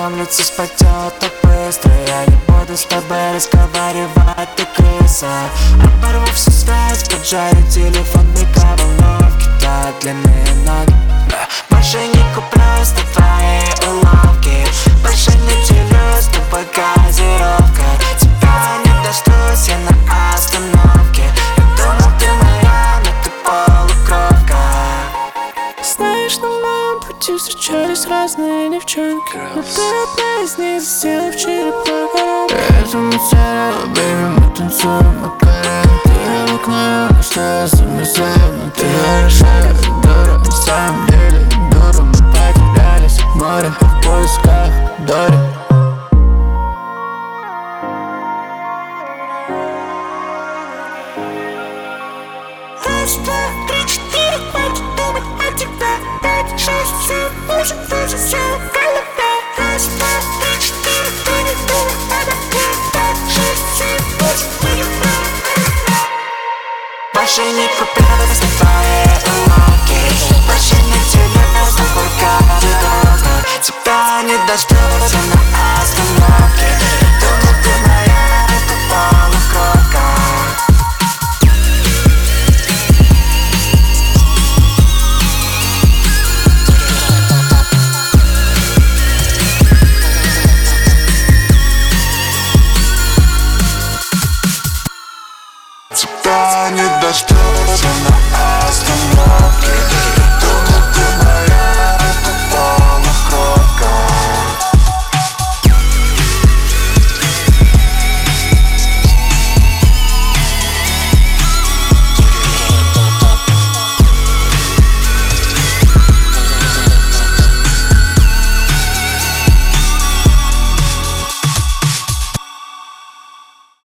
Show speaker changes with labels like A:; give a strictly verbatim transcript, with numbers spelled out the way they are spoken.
A: улице спадет так быстро. Я не буду с тобой разговаривать, ты крыса. Оборву всю связь, поджарю телефон, микроволновки, да, длинные ноги. Больше не куплюсь на твои уловки, больше не делюсь с тобой газировкой. Тебя не дождусь, я на остановке. Я думал, ты моя, но ты полукровка.
B: Знаешь, на моем пути встречались разные девчонки, но ты одна из них, сделав черепа.
A: Это мы целая, бэйби, мы танцуем на коре. Ты обыкновенно, что я замерзаю, но ты хорошая, дура. На самом деле дура, мы потерялись в море, в поисках Дори.
B: Раз, два, три, четыре, хватит думать о тебе. Пять, шесть, семь, восемь, восемь, все в голове. Раз, два, три, четыре, ты не думай обо мне. Пять, шесть, семь, восемь, мы в голове.
A: Больше не куплюсь на твои уловки, больше не делюсь с тобой газировкой. Тебя не дождусь, я на